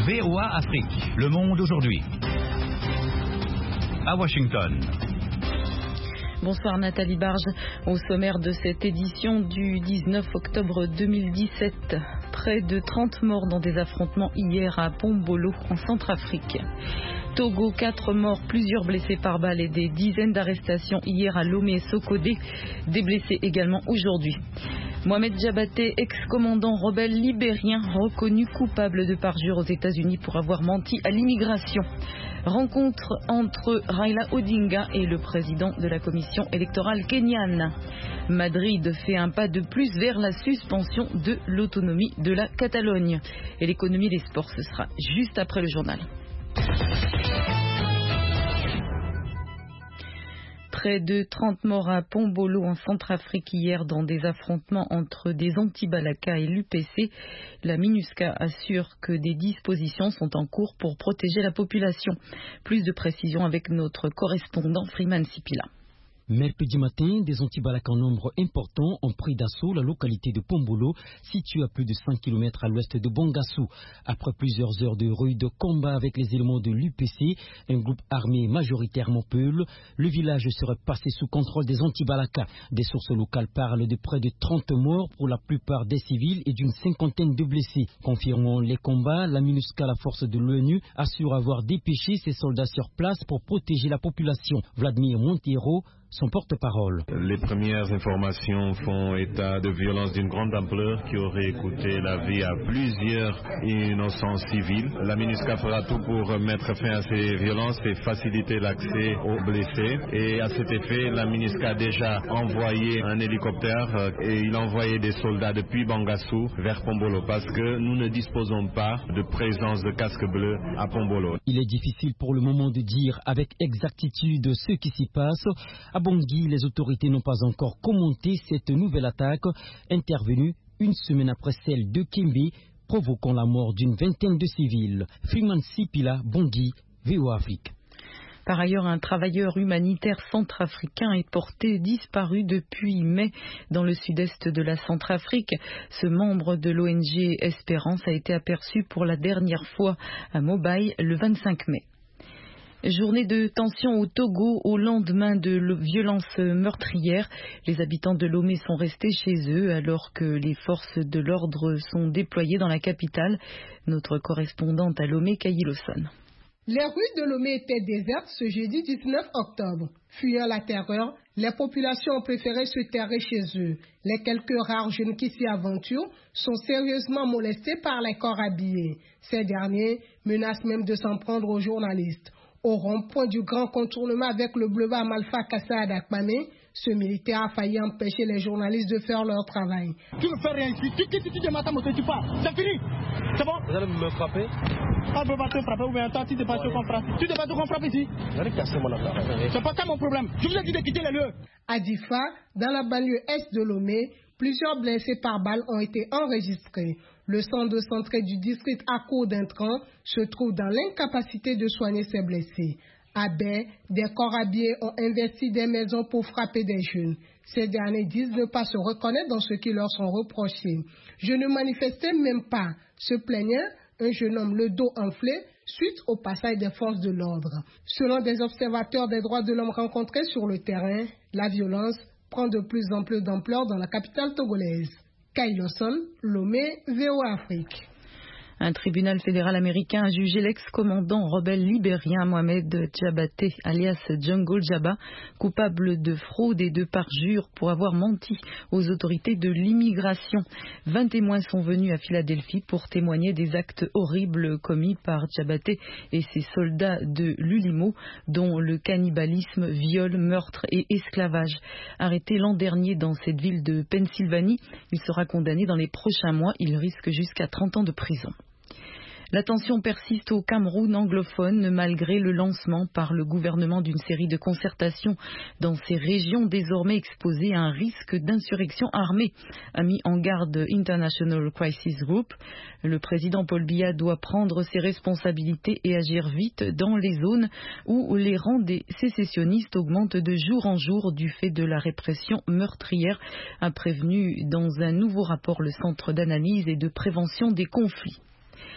VOA Afrique, le monde aujourd'hui. À Washington. Bonsoir Nathalie Barge. Au sommaire de cette édition du 19 octobre 2017, près de 30 morts dans des affrontements hier à Pombolo en Centrafrique. Togo, 4 morts, plusieurs blessés par balles et des dizaines d'arrestations hier à Lomé et Sokodé. Des blessés également aujourd'hui. Mohamed Diabaté, ex-commandant rebelle libérien, reconnu coupable de parjure aux États-Unis pour avoir menti à l'immigration. Rencontre entre Raila Odinga et le président de la commission électorale kenyane. Madrid fait un pas de plus vers la suspension de l'autonomie de la Catalogne. Et l'économie des sports, ce sera juste après le journal. Près de 30 morts à Pombolo en Centrafrique hier dans des affrontements entre des anti-Balaka et l'UPC. La MINUSCA assure que des dispositions sont en cours pour protéger la population. Plus de précisions avec notre correspondant Freeman Sipila. Mercredi matin, des anti-Balaka en nombre important ont pris d'assaut la localité de Pombolo, située à plus de 5 km à l'ouest de Bangassou. Après plusieurs heures de rude combat avec les éléments de l'UPC, un groupe armé majoritairement Peul, le village serait passé sous contrôle des anti-Balaka. Des sources locales parlent de près de 30 morts pour la plupart des civils et d'une cinquantaine de blessés. Confirmant les combats, la MINUSCA, la force de l'ONU, assure avoir dépêché ses soldats sur place pour protéger la population. Vladimir Montero, son porte-parole. Les premières informations font état de violences d'une grande ampleur qui auraient coûté la vie à plusieurs innocents civils. La MINUSCA fera tout pour mettre fin à ces violences et faciliter l'accès aux blessés. Et à cet effet, la MINUSCA a déjà envoyé un hélicoptère et il a envoyé des soldats depuis Bangassou vers Pombolo parce que nous ne disposons pas de présence de casques bleus à Pombolo. Il est difficile pour le moment de dire avec exactitude ce qui s'y passe. À Bangui, les autorités n'ont pas encore commenté cette nouvelle attaque intervenue une semaine après celle de Kimbi, provoquant la mort d'une vingtaine de civils. Freeman Sipila, Bangui, VOA Afrique. Par ailleurs, un travailleur humanitaire centrafricain est porté disparu depuis mai dans le sud-est de la Centrafrique. Ce membre de l'ONG Espérance a été aperçu pour la dernière fois à Mobaye le 25 mai. Journée de tension au Togo au lendemain de violences meurtrières. Les habitants de Lomé sont restés chez eux alors que les forces de l'ordre sont déployées dans la capitale. Notre correspondante à Lomé, Kayi Lawson. Les rues de Lomé étaient désertes ce jeudi 19 octobre. Fuyant la terreur, les populations ont préféré se terrer chez eux. Les quelques rares jeunes qui s'y aventurent sont sérieusement molestés par les corps habillés. Ces derniers menacent même de s'en prendre aux journalistes. Au rond-point du grand contournement avec le boulevard Malfa Kassa à Dakpamé, ce militaire a failli empêcher les journalistes de faire leur travail. Tu ne fais rien ici, tu quittes, tu démarres ta moto, tu pars, c'est fini, c'est bon? Vous allez me frapper? On ne peut pas te frapper, ou bien toi tu te passes qu'on frappe. Tu te passes qu'on frappe ici? J'allais casser mon affaire. C'est pas ça mon problème, je vous ai dit de quitter les lieux. À Difa, dans la banlieue est de Lomé, plusieurs blessés par balle ont été enregistrés. Le centre de santé du district Ako d'Intran se trouve dans l'incapacité de soigner ses blessés. À Baie, des corps habillés ont investi des maisons pour frapper des jeunes. Ces derniers disent ne pas se reconnaître dans ce qui leur sont reprochés. Je ne manifestais même pas, se plaignait un jeune homme le dos enflé suite au passage des forces de l'ordre. Selon des observateurs des droits de l'homme rencontrés sur le terrain, la violence prend de plus en plus d'ampleur dans la capitale togolaise. Kayi Lawson, Lomé, VOA Afrique. Un tribunal fédéral américain a jugé l'ex-commandant rebelle libérien Mohamed Diabaté, alias Jungle Jabba, coupable de fraude et de parjure pour avoir menti aux autorités de l'immigration. 20 témoins sont venus à Philadelphie pour témoigner des actes horribles commis par Diabaté et ses soldats de l'Ulimo, dont le cannibalisme, viol, meurtre et esclavage. Arrêté l'an dernier dans cette ville de Pennsylvanie, il sera condamné dans les prochains mois. Il risque jusqu'à 30 ans de prison. La tension persiste au Cameroun anglophone malgré le lancement par le gouvernement d'une série de concertations dans ces régions désormais exposées à un risque d'insurrection armée, a mis en garde International Crisis Group. Le président Paul Biya doit prendre ses responsabilités et agir vite dans les zones où les rangs des sécessionnistes augmentent de jour en jour du fait de la répression meurtrière, a prévenu dans un nouveau rapport le Centre d'analyse et de prévention des conflits.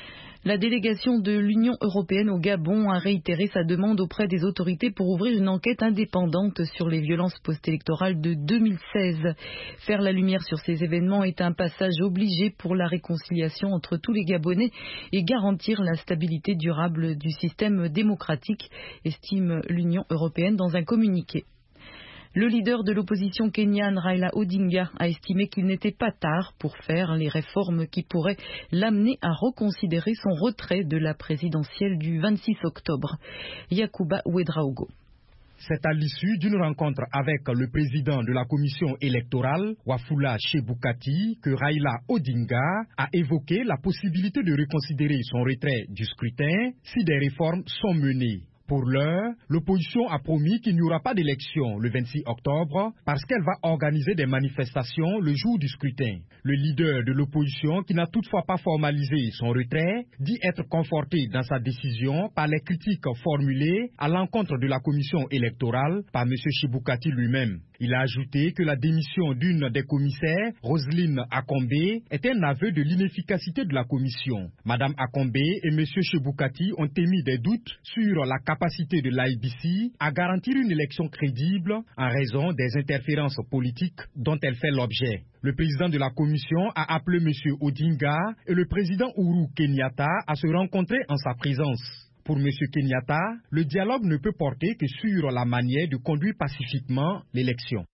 La délégation de l'Union européenne au Gabon a réitéré sa demande auprès des autorités pour ouvrir une enquête indépendante sur les violences post-électorales de 2016. Faire la lumière sur ces événements est un passage obligé pour la réconciliation entre tous les Gabonais et garantir la stabilité durable du système démocratique, estime l'Union européenne dans un communiqué. Le leader de l'opposition kenyane, Raila Odinga, a estimé qu'il n'était pas tard pour faire les réformes qui pourraient l'amener à reconsidérer son retrait de la présidentielle du 26 octobre. Yakuba Ouedraogo. C'est à l'issue d'une rencontre avec le président de la commission électorale, Wafula Chebukati, que Raila Odinga a évoqué la possibilité de reconsidérer son retrait du scrutin si des réformes sont menées. Pour l'heure, l'opposition a promis qu'il n'y aura pas d'élection le 26 octobre parce qu'elle va organiser des manifestations le jour du scrutin. Le leader de l'opposition, qui n'a toutefois pas formalisé son retrait, dit être conforté dans sa décision par les critiques formulées à l'encontre de la commission électorale par M. Chebukati lui-même. Il a ajouté que la démission d'une des commissaires, Roselyne Akombe, est un aveu de l'inefficacité de la commission. Madame Akombe et M. Chebukati ont émis des doutes sur la capacité de l'IEBC à garantir une élection crédible en raison des interférences politiques dont elle fait l'objet. Le président de la commission a appelé M. Odinga et le président Uhuru Kenyatta à se rencontrer en sa présence. Pour M. Kenyatta, le dialogue ne peut porter que sur la manière de conduire pacifiquement l'élection.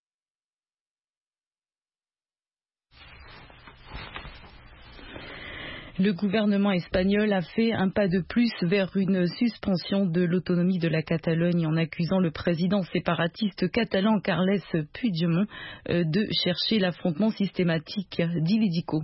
Le gouvernement espagnol a fait un pas de plus vers une suspension de l'autonomie de la Catalogne en accusant le président séparatiste catalan Carles Puigdemont de chercher l'affrontement systématique. Dilidico.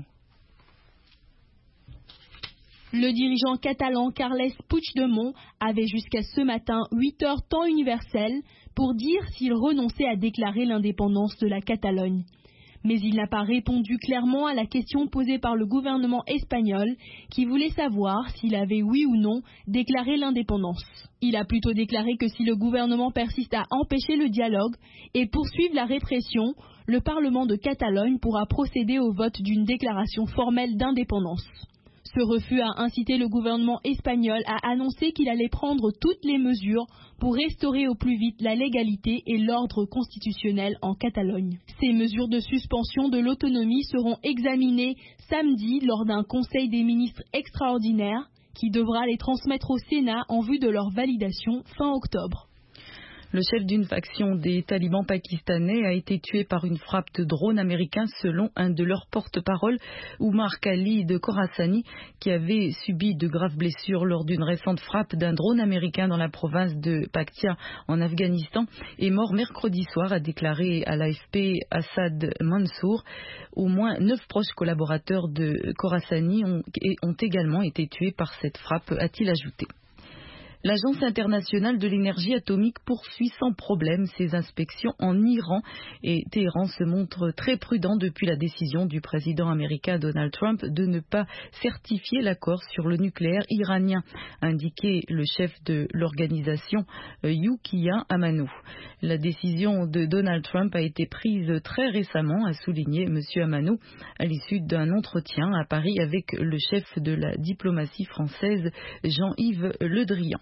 Le dirigeant catalan Carles Puigdemont avait jusqu'à ce matin 8 heures temps universel pour dire s'il renonçait à déclarer l'indépendance de la Catalogne. Mais il n'a pas répondu clairement à la question posée par le gouvernement espagnol qui voulait savoir s'il avait oui ou non déclaré l'indépendance. Il a plutôt déclaré que si le gouvernement persiste à empêcher le dialogue et poursuivre la répression, le Parlement de Catalogne pourra procéder au vote d'une déclaration formelle d'indépendance. Ce refus a incité le gouvernement espagnol à annoncer qu'il allait prendre toutes les mesures pour restaurer au plus vite la légalité et l'ordre constitutionnel en Catalogne. Ces mesures de suspension de l'autonomie seront examinées samedi lors d'un conseil des ministres extraordinaire qui devra les transmettre au Sénat en vue de leur validation fin octobre. Le chef d'une faction des talibans pakistanais a été tué par une frappe de drone américain selon un de leurs porte-parole, Umar Khalid Khorasani, qui avait subi de graves blessures lors d'une récente frappe d'un drone américain dans la province de Paktia en Afghanistan, est mort mercredi soir, a déclaré à l'AFP Assad Mansour. Au moins 9 proches collaborateurs de Khorasani ont également été tués par cette frappe, a-t-il ajouté. L'Agence internationale de l'énergie atomique poursuit sans problème ses inspections en Iran et Téhéran se montre très prudent depuis la décision du président américain Donald Trump de ne pas certifier l'accord sur le nucléaire iranien, a indiqué le chef de l'organisation Youkiya Amano. La décision de Donald Trump a été prise très récemment, a souligné M. Amano, à l'issue d'un entretien à Paris avec le chef de la diplomatie française Jean-Yves Le Drian.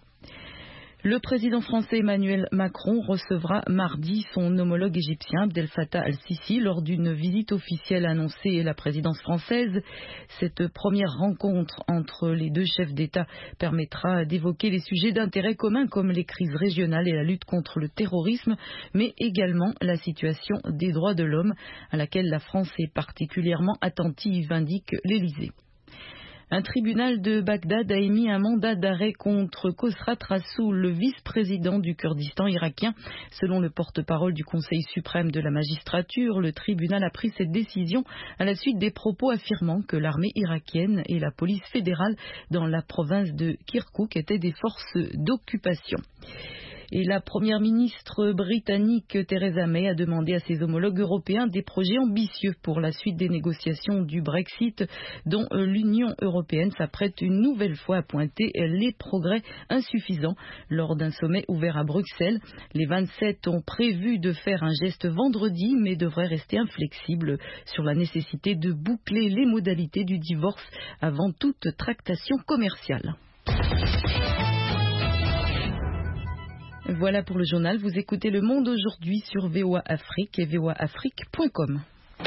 Le président français Emmanuel Macron recevra mardi son homologue égyptien Abdel Fattah al-Sisi lors d'une visite officielle annoncée à la présidence française. Cette première rencontre entre les deux chefs d'État permettra d'évoquer les sujets d'intérêt commun comme les crises régionales et la lutte contre le terrorisme, mais également la situation des droits de l'homme à laquelle la France est particulièrement attentive, indique l'Élysée. Un tribunal de Bagdad a émis un mandat d'arrêt contre Khosrat Rassoul, le vice-président du Kurdistan irakien. Selon le porte-parole du Conseil suprême de la magistrature, le tribunal a pris cette décision à la suite des propos affirmant que l'armée irakienne et la police fédérale dans la province de Kirkouk étaient des forces d'occupation. Et la première ministre britannique Theresa May a demandé à ses homologues européens des projets ambitieux pour la suite des négociations du Brexit, dont l'Union européenne s'apprête une nouvelle fois à pointer les progrès insuffisants. Lors d'un sommet ouvert à Bruxelles, les 27 ont prévu de faire un geste vendredi, mais devraient rester inflexibles sur la nécessité de boucler les modalités du divorce avant toute tractation commerciale. Voilà pour le journal. Vous écoutez Le Monde aujourd'hui sur VOA Afrique et voaafrique.com.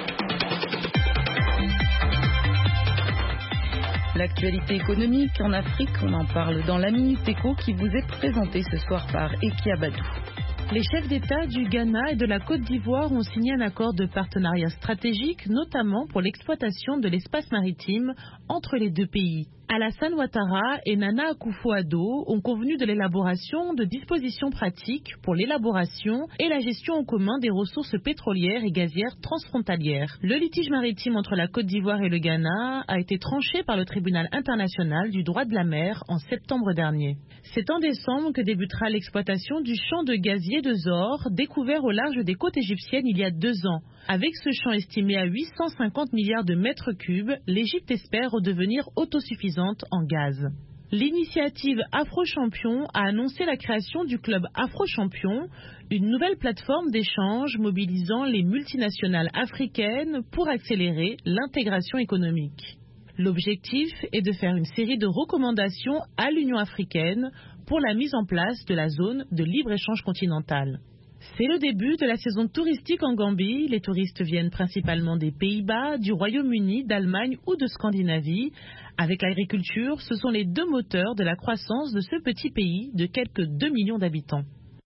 L'actualité économique en Afrique, on en parle dans la Minute Éco qui vous est présentée ce soir par Eki Abadou. Les chefs d'État du Ghana et de la Côte d'Ivoire ont signé un accord de partenariat stratégique, notamment pour l'exploitation de l'espace maritime entre les deux pays. Alassane Ouattara et Nana Akufo-Addo ont convenu de l'élaboration de dispositions pratiques pour l'élaboration et la gestion en commun des ressources pétrolières et gazières transfrontalières. Le litige maritime entre la Côte d'Ivoire et le Ghana a été tranché par le tribunal international du droit de la mer en septembre dernier. C'est en décembre que débutera l'exploitation du champ de gazier de Zor, découvert au large des côtes égyptiennes il y a 2 ans. Avec ce champ estimé à 850 milliards de mètres cubes, l'Égypte espère redevenir autosuffisante en gaz. L'initiative Afro-Champion a annoncé la création du club Afro-Champion, une nouvelle plateforme d'échange mobilisant les multinationales africaines pour accélérer l'intégration économique. L'objectif est de faire une série de recommandations à l'Union africaine pour la mise en place de la zone de libre-échange continentale. C'est le début de la saison touristique en Gambie. Les touristes viennent principalement des Pays-Bas, du Royaume-Uni, d'Allemagne ou de Scandinavie. Avec l'agriculture, ce sont les 2 moteurs de la croissance de ce petit pays de quelques 2 millions d'habitants.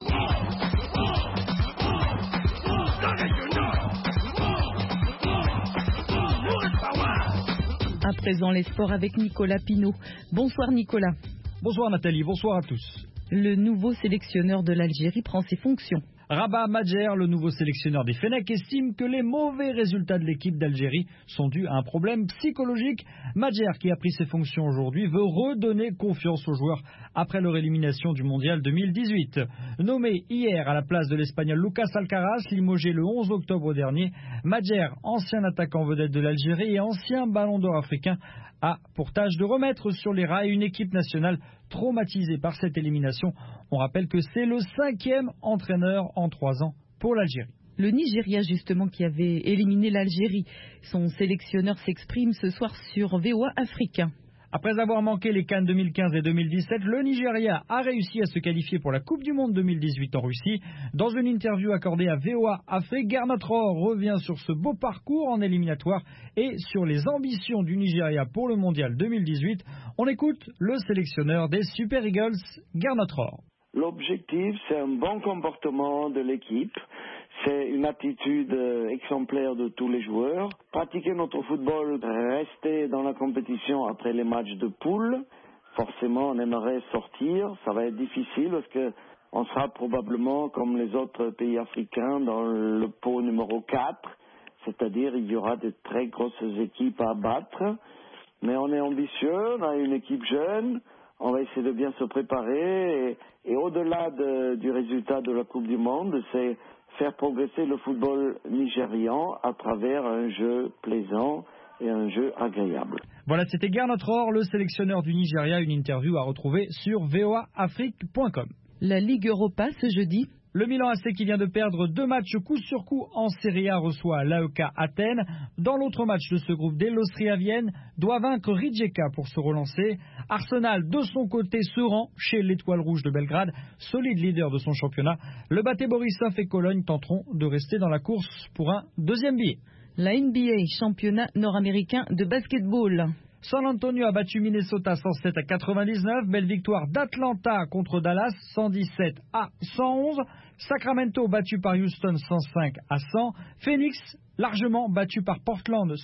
À présent, les sports avec Nicolas Pinault. Bonsoir Nicolas. Bonsoir Nathalie, bonsoir à tous. Le nouveau sélectionneur de l'Algérie prend ses fonctions. Rabat Madjer, le nouveau sélectionneur des Fennecs, estime que les mauvais résultats de l'équipe d'Algérie sont dus à un problème psychologique. Madjer, qui a pris ses fonctions aujourd'hui, veut redonner confiance aux joueurs après leur élimination du Mondial 2018. Nommé hier à la place de l'Espagnol Lucas Alcaraz, limogé le 11 octobre dernier, Madjer, ancien attaquant vedette de l'Algérie et ancien ballon d'or africain, a pour tâche de remettre sur les rails une équipe nationale traumatisée par cette élimination. On rappelle que c'est le 5e entraîneur en 3 ans pour l'Algérie. Le Nigeria, justement, qui avait éliminé l'Algérie. Son sélectionneur s'exprime ce soir sur VOA Africain. Après avoir manqué les CAN 2015 et 2017, le Nigeria a réussi à se qualifier pour la Coupe du Monde 2018 en Russie. Dans une interview accordée à VOA Afrique, Gernot Rohr revient sur ce beau parcours en éliminatoire et sur les ambitions du Nigeria pour le Mondial 2018. On écoute le sélectionneur des Super Eagles, Gernot Rohr. L'objectif, c'est un bon comportement de l'équipe. C'est une attitude exemplaire de tous les joueurs. Pratiquer notre football, rester dans la compétition après les matchs de poule. Forcément, on aimerait sortir. Ça va être difficile parce que on sera probablement comme les autres pays africains dans le pot numéro 4. C'est-à-dire, il y aura de très grosses équipes à battre. Mais on est ambitieux, on a une équipe jeune. On va essayer de bien se préparer. Et au-delà du résultat de la Coupe du Monde, c'est faire progresser le football nigérian à travers un jeu plaisant et un jeu agréable. Voilà, c'était Gernot Rohr, le sélectionneur du Nigeria, une interview à retrouver sur voaafrique.com. La Ligue Europa ce jeudi. Le Milan AC, qui vient de perdre 2 matchs coup sur coup en Serie A, reçoit l'AEK Athènes. Dans l'autre match de ce groupe D, l'Austria Vienne doit vaincre Rijeka pour se relancer. Arsenal, de son côté, se rend chez l'Étoile Rouge de Belgrade, solide leader de son championnat. Le Bate Borisov et Cologne tenteront de rester dans la course pour un 2e billet. La NBA, championnat nord-américain de basketball. San Antonio a battu Minnesota 107 à 99. Belle victoire d'Atlanta contre Dallas 117 à 111. Sacramento battu par Houston 105 à 100. Phoenix largement battu par Portland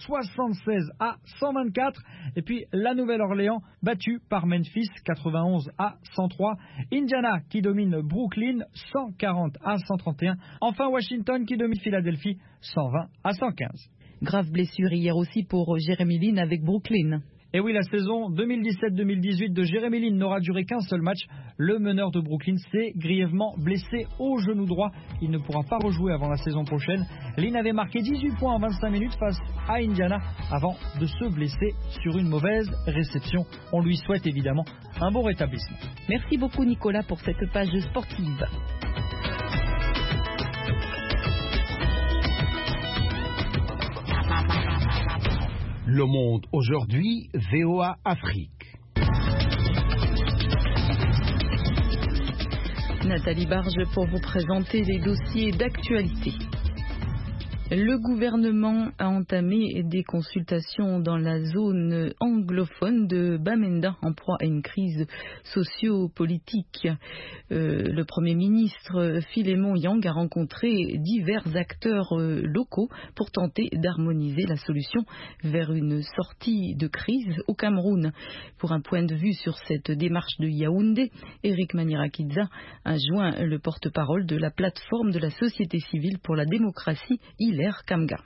76 à 124. Et puis la Nouvelle-Orléans battue par Memphis 91 à 103. Indiana qui domine Brooklyn 140 à 131. Enfin Washington qui domine Philadelphie 120 à 115. Grave blessure hier aussi pour Jérémy Lin avec Brooklyn. Et oui, la saison 2017-2018 de Jérémy Lin n'aura duré qu'un seul match. Le meneur de Brooklyn s'est grièvement blessé au genou droit. Il ne pourra pas rejouer avant la saison prochaine. Lin avait marqué 18 points en 25 minutes face à Indiana avant de se blesser sur une mauvaise réception. On lui souhaite évidemment un bon rétablissement. Merci beaucoup Nicolas pour cette page sportive. Le Monde aujourd'hui, VOA Afrique. Nathalie Barge pour vous présenter les dossiers d'actualité. Le gouvernement a entamé des consultations dans la zone anglophone de Bamenda en proie à une crise socio-politique. Le Premier ministre Philémon Yang a rencontré divers acteurs locaux pour tenter d'harmoniser la solution vers une sortie de crise au Cameroun. Pour un point de vue sur cette démarche de Yaoundé, Eric Manirakidza a joint le porte-parole de la plateforme de la société civile pour la démocratie, Hilaire Kamga.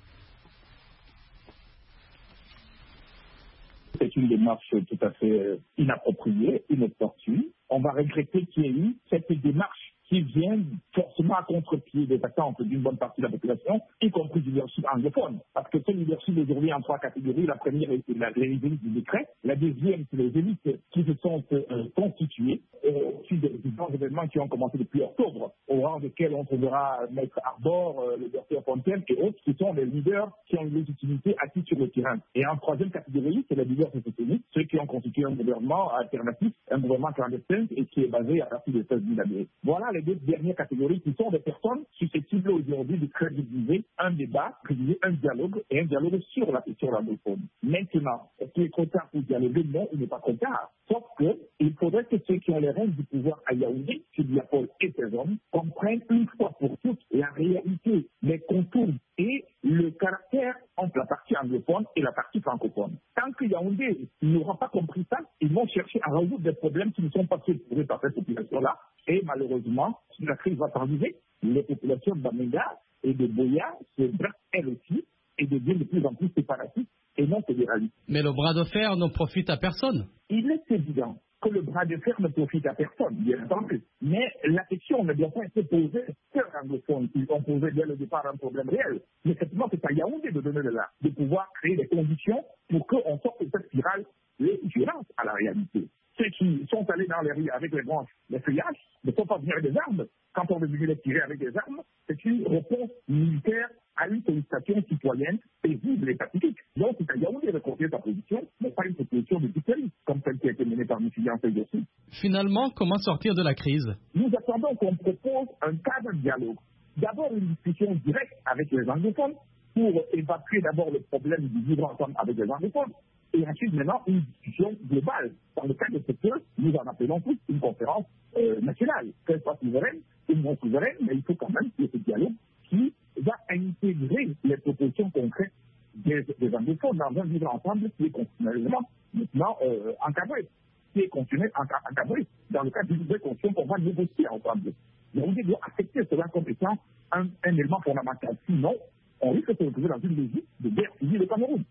C'est une démarche tout à fait inappropriée, inopportune. On va regretter qu'il y ait eu cette démarche qui vient forcément à contre-pied des attentes d'une bonne partie de la population, y compris du leadership anglophone. Parce que ce leadership aujourd'hui en trois catégories. La première, c'est les élites du décret. La deuxième, c'est les élites qui se sont constituées au-dessus des différents événements qui ont commencé depuis octobre, au rang desquels on trouvera Maître Arbor, le docteur Fontaine et autres, qui sont les leaders qui ont une légitimité acquise sur le terrain. Et en troisième catégorie, c'est les leaders sociétés, ceux qui ont constitué un gouvernement alternatif, un gouvernement clandestin et qui est basé à partir des États-Unis d'Amérique. Voilà les deux dernières catégories qui sont des personnes susceptibles aujourd'hui de crédibiliser un débat, crédibiliser un dialogue et un dialogue sur la question de l'anglophone. Maintenant, est-ce qu'il est trop tard pour dialoguer? Non, il n'est pas trop tard. Sauf qu'il faudrait que ceux qui ont les rênes du pouvoir à Yaoundé, chez Diapol et ses hommes, comprennent une fois pour toutes la réalité, les contours et le caractère entre la partie anglophone et la partie francophone. Tant que Yaoundé n'aura pas compris ça, ils vont chercher à résoudre des problèmes qui ne sont pas trouvés par cette population-là. Et malheureusement, si la crise va s'arriver, les populations de Bamenda et de Boya se braquent elles aussi et deviennent de plus en plus séparatistes et non fédéralistes. Mais le bras de fer ne profite à personne. Il est évident que le bras de fer ne profite à personne, bien entendu. Mais la question ne doit pas être posée sur anglophone. Ils ont posé dès le départ un problème réel. Mais effectivement, c'est à Yaoundé de donner de pouvoir créer des conditions pour qu'on sorte de cette spirale les violences à la réalité. Ceux qui sont allés dans les rues avec les branches, les feuillages, ne sont pas venus avec des armes. Quand on veut venir les tirer avec des armes, c'est une réponse militaire à une sollicitation citoyenne paisible et pacifique. Donc, c'est à Yaoundé de confier sa position, mais pas une position de dictature, comme celle qui a été menée par M. Yancey aussi. Finalement, comment sortir de la crise? Nous attendons qu'on propose un cadre de dialogue. D'abord, une discussion directe avec les anglophones pour évacuer d'abord le problème du vivre ensemble avec les anglophones. Et ensuite, maintenant, une discussion globale. Dans le cadre de ce que nous en appelons tous une conférence nationale. Qu'elle soit souveraine ou non souveraine, mais il faut quand même qu'il y ait ce dialogue qui va intégrer les propositions concrètes des anglophones dans un vivre ensemble qui est constitutionnellement maintenant encadré. Qui est constitutionnel encadré dans le cadre d'une nouvelle constitution qu'on va négocier ensemble. Donc, on doit accepter cela comme étant un élément fondamental. Sinon, on risque de se retrouver dans une logique de guerre civile au Cameroun.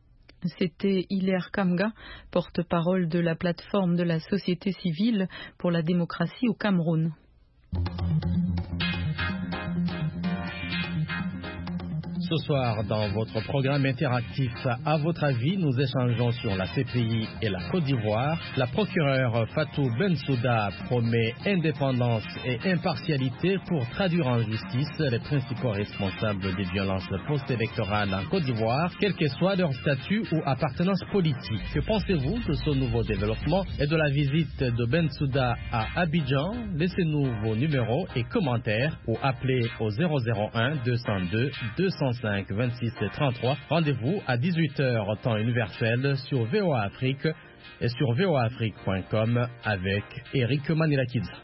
C'était Hilaire Kamga, porte-parole de la plateforme de la société civile pour la démocratie au Cameroun. Ce soir, dans votre programme interactif, à votre avis, nous échangeons sur la CPI et la Côte d'Ivoire. La procureure Fatou Bensouda promet indépendance et impartialité pour traduire en justice les principaux responsables des violences post-électorales en Côte d'Ivoire, quel que soit leur statut ou appartenance politique. Que pensez-vous de ce nouveau développement et de la visite de Bensouda à Abidjan? Laissez-nous vos numéros et commentaires ou appelez au 001 202 205 26 33. Rendez-vous à 18h temps universel sur VOA Afrique et sur voaafrique.com avec Eric Manirakidza.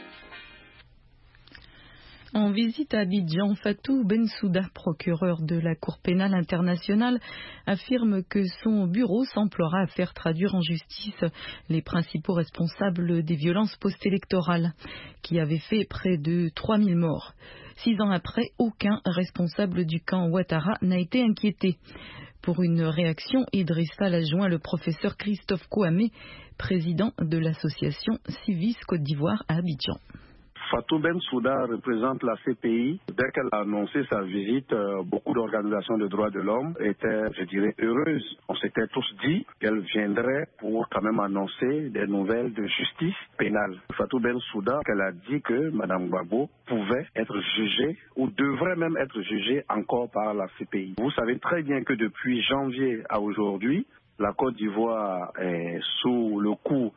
En visite à Abidjan, Fatou Bensouda, procureur de la Cour pénale internationale, affirme que son bureau s'emploiera à faire traduire en justice les principaux responsables des violences post-électorales qui avaient fait près de 3000 morts. 6 ans après, aucun responsable du camp Ouattara n'a été inquiété. Pour une réaction, Idrissa l'a joint le professeur Christophe Kouamé, président de l'association Civis Côte d'Ivoire à Abidjan. Fatou Bensouda représente la CPI. Dès qu'elle a annoncé sa visite, beaucoup d'organisations de droits de l'homme étaient, je dirais, heureuses. On s'était tous dit qu'elle viendrait pour quand même annoncer des nouvelles de justice pénale. Fatou Bensouda, qu'elle a dit que Mme Gbagbo pouvait être jugée ou devrait même être jugée encore par la CPI. Vous savez très bien que depuis janvier à aujourd'hui, la Côte d'Ivoire est sous le coup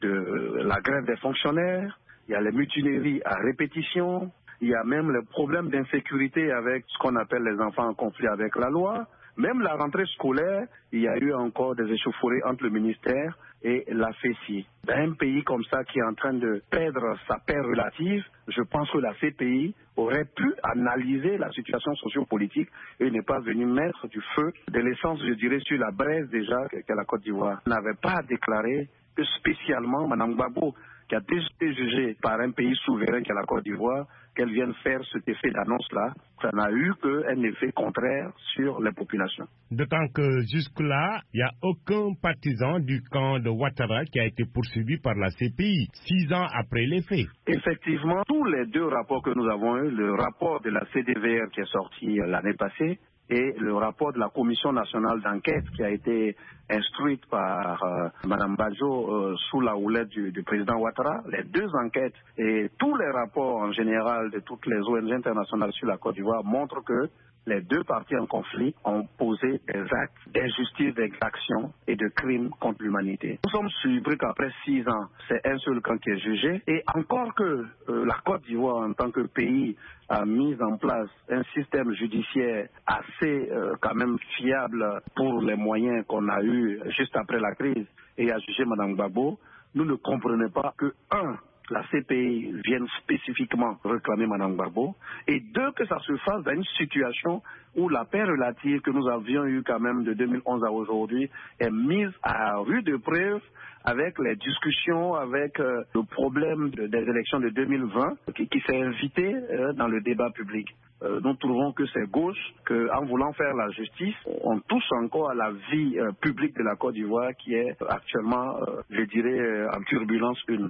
de la grève des fonctionnaires. Il y a les mutineries à répétition, il y a même les problèmes d'insécurité avec ce qu'on appelle les enfants en conflit avec la loi. Même la rentrée scolaire, il y a eu encore des échauffourées entre le ministère et la FECI. Dans un pays comme ça qui est en train de perdre sa paix relative, je pense que la CPI aurait pu analyser la situation sociopolitique et n'est pas venue mettre du feu, de l'essence, je dirais, sur la braise déjà que la Côte d'Ivoire n'avait pas déclaré que spécialement Mme Gbagbo, qui a déjà été jugée par un pays souverain qui est la Côte d'Ivoire, qu'elle vienne faire cet effet d'annonce-là, ça n'a eu qu'un effet contraire sur les populations. D'autant que jusque-là, il n'y a aucun partisan du camp de Ouattara qui a été poursuivi par la CPI, 6 ans après les faits. Effectivement, tous les 2 rapports que nous avons eus, le rapport de la CDVR qui est sorti l'année passée, et le rapport de la Commission nationale d'enquête qui a été instruite par Mme Badjo sous la houlette du président Ouattara, les 2 enquêtes et tous les rapports en général de toutes les ONG internationales sur la Côte d'Ivoire montrent que les 2 parties en conflit ont posé des actes d'injustice, d'exaction et de crimes contre l'humanité. Nous sommes surpris qu'après 6 ans, c'est un seul camp qui est jugé. Et encore que la Côte d'Ivoire, en tant que pays, a mis en place un système judiciaire assez quand même fiable pour les moyens qu'on a eus juste après la crise et a jugé Mme Gbagbo, nous ne comprenons pas que, la CPI vienne spécifiquement réclamer Mme Gbagbo, et 2, que ça se fasse dans une situation où la paix relative que nous avions eue quand même de 2011 à aujourd'hui est mise à rude épreuve avec les discussions, avec le problème des élections de 2020 qui s'est invité dans le débat public. Nous trouvons que c'est gauche, qu'en voulant faire la justice, on touche encore à la vie publique de la Côte d'Ivoire qui est actuellement, je dirais, en turbulence 1.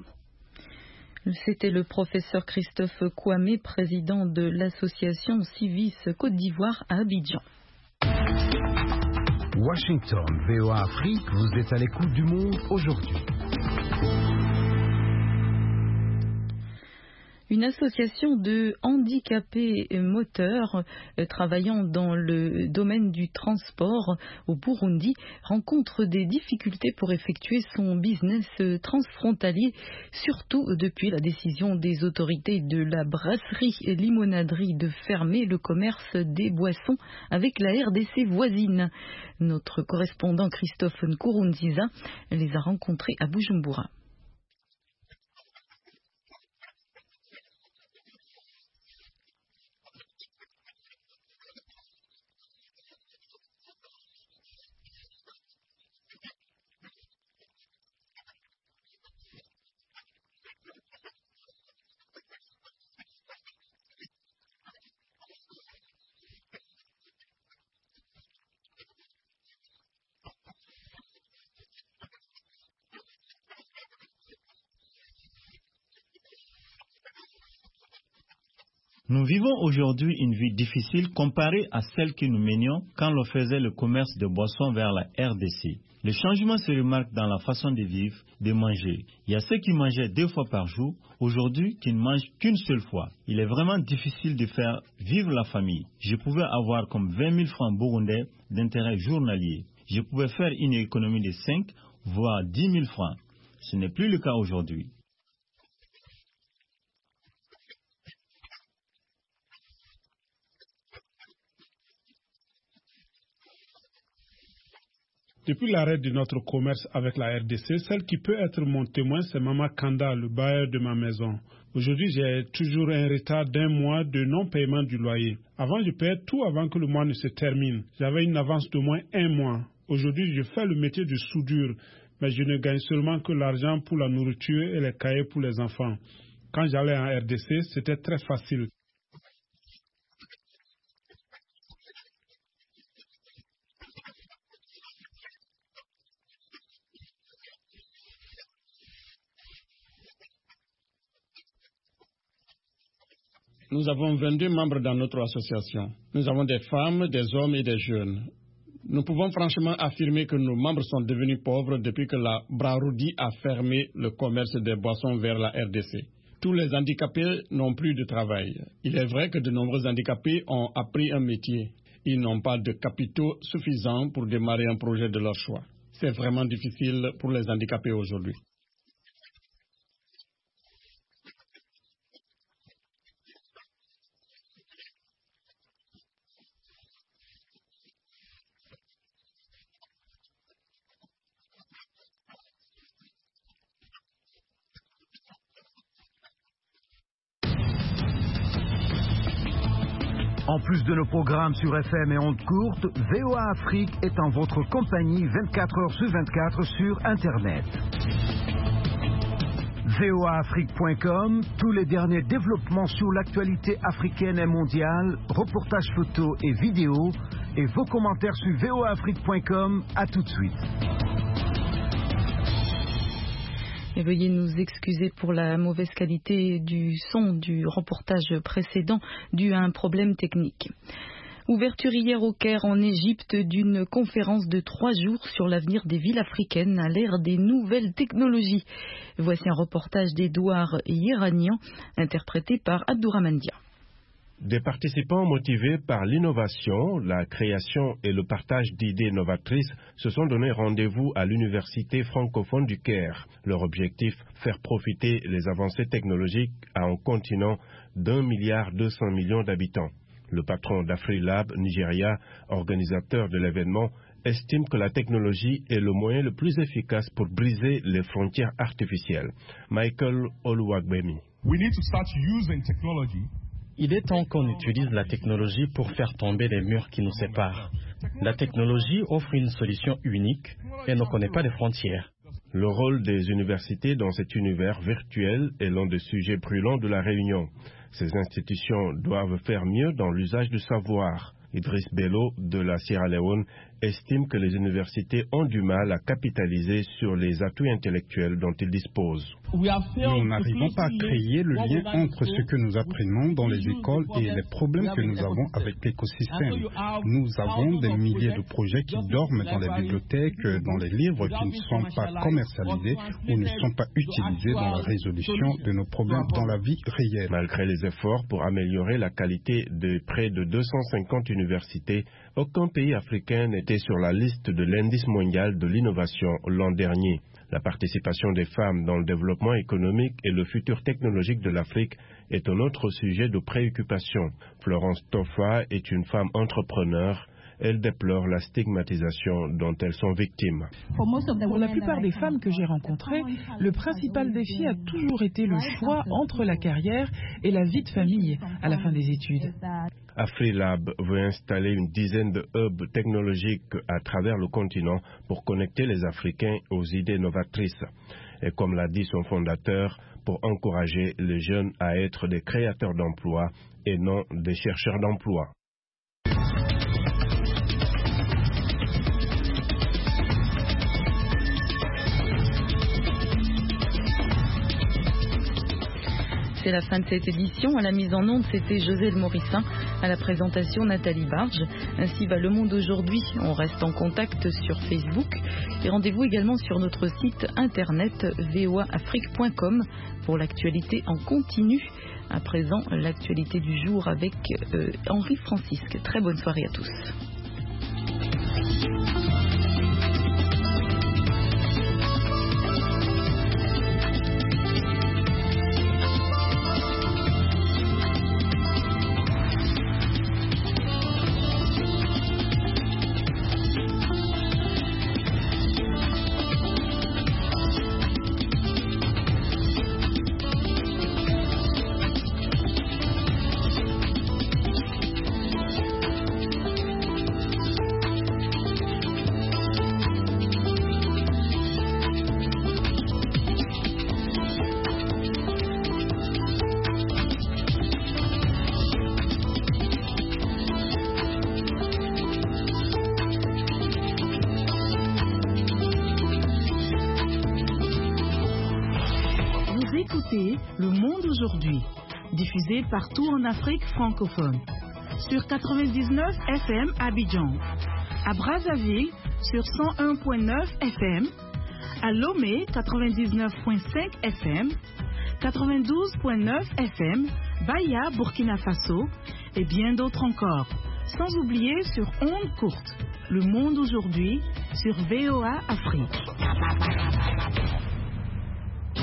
C'était le professeur Christophe Kouamé, président de l'association Civis Côte d'Ivoire à Abidjan. Washington, VOA Afrique, vous êtes à l'écoute du monde aujourd'hui. Une association de handicapés moteurs travaillant dans le domaine du transport au Burundi rencontre des difficultés pour effectuer son business transfrontalier, surtout depuis la décision des autorités de la brasserie et limonaderie de fermer le commerce des boissons avec la RDC voisine. Notre correspondant Christophe Nkurunziza les a rencontrés à Bujumbura. Nous vivons aujourd'hui une vie difficile comparée à celle que nous menions quand l'on faisait le commerce de boissons vers la RDC. Le changement se remarque dans la façon de vivre, de manger. Il y a ceux qui mangeaient 2 fois par jour, aujourd'hui qui ne mangent qu'une seule fois. Il est vraiment difficile de faire vivre la famille. Je pouvais avoir comme 20 000 francs burundais d'intérêt journalier. Je pouvais faire une économie de 5 voire 10 000 francs. Ce n'est plus le cas aujourd'hui. Depuis l'arrêt de notre commerce avec la RDC, celle qui peut être mon témoin, c'est Maman Kanda, le bailleur de ma maison. Aujourd'hui, j'ai toujours un retard d'1 mois de non-paiement du loyer. Avant, je payais tout avant que le mois ne se termine. J'avais une avance de moins 1 mois. Aujourd'hui, je fais le métier de soudure, mais je ne gagne seulement que l'argent pour la nourriture et les cahiers pour les enfants. Quand j'allais en RDC, c'était très facile. Nous avons 22 membres dans notre association. Nous avons des femmes, des hommes et des jeunes. Nous pouvons franchement affirmer que nos membres sont devenus pauvres depuis que la Braroudi a fermé le commerce des boissons vers la RDC. Tous les handicapés n'ont plus de travail. Il est vrai que de nombreux handicapés ont appris un métier. Ils n'ont pas de capitaux suffisants pour démarrer un projet de leur choix. C'est vraiment difficile pour les handicapés aujourd'hui. En plus de nos programmes sur FM et ondes courtes, VOA Afrique est en votre compagnie 24 heures sur 24 sur Internet. voaafrique.com, tous les derniers développements sur l'actualité africaine et mondiale, reportages photos et vidéos, et vos commentaires sur voaafrique.com. À tout de suite. Et veuillez nous excuser pour la mauvaise qualité du son du reportage précédent dû à un problème technique. Ouverture hier au Caire en Égypte d'une conférence de 3 jours sur l'avenir des villes africaines à l'ère des nouvelles technologies. Voici un reportage d'Edouard Yeranian interprété par Abdourahmane Dia. Des participants motivés par l'innovation, la création et le partage d'idées novatrices se sont donné rendez-vous à l'université francophone du Caire. Leur objectif, faire profiter les avancées technologiques à un continent d'1,2 milliard d'habitants. Le patron d'AfriLab Nigeria, organisateur de l'événement, estime que la technologie est le moyen le plus efficace pour briser les frontières artificielles. Michael Oluwagbemi. Il est temps qu'on utilise la technologie pour faire tomber les murs qui nous séparent. La technologie offre une solution unique et ne connaît pas les frontières. Le rôle des universités dans cet univers virtuel est l'un des sujets brûlants de la réunion. Ces institutions doivent faire mieux dans l'usage du savoir. Idriss Bello de la Sierra Leone estime que les universités ont du mal à capitaliser sur les atouts intellectuels dont ils disposent. Nous n'arrivons pas à créer le lien entre ce que nous apprenons dans les écoles et les problèmes que nous avons avec l'écosystème. Nous avons des milliers de projets qui dorment dans les bibliothèques, dans les livres qui ne sont pas commercialisés ou ne sont pas utilisés dans la résolution de nos problèmes dans la vie réelle. Malgré les efforts pour améliorer la qualité de près de 250 universités, aucun pays africain n'était sur la liste de l'indice mondial de l'innovation l'an dernier. La participation des femmes dans le développement économique et le futur technologique de l'Afrique est un autre sujet de préoccupation. Florence Toffa est une femme entrepreneur. Elle déplore la stigmatisation dont elles sont victimes. Pour la plupart des femmes que j'ai rencontrées, le principal défi a toujours été le choix entre la carrière et la vie de famille à la fin des études. AfriLab veut installer une dizaine de hubs technologiques à travers le continent pour connecter les Africains aux idées novatrices. Et comme l'a dit son fondateur, pour encourager les jeunes à être des créateurs d'emplois et non des chercheurs d'emplois. C'est la fin de cette édition. À la mise en onde, c'était José Le Morissin. À la présentation, Nathalie Barge. Ainsi va le monde aujourd'hui. On reste en contact sur Facebook. Et rendez-vous également sur notre site internet voaafrique.com pour l'actualité en continu. À présent, l'actualité du jour avec Henri Francisque. Très bonne soirée à tous. Le monde aujourd'hui. diffusée partout en Afrique francophone. Sur 99 FM à Abidjan, à Brazzaville sur 101.9 FM, à Lomé 99.5 FM, 92.9 FM, Baya, Burkina Faso et bien d'autres encore. Sans oublier sur ondes courtes, Le Monde aujourd'hui sur VOA Afrique.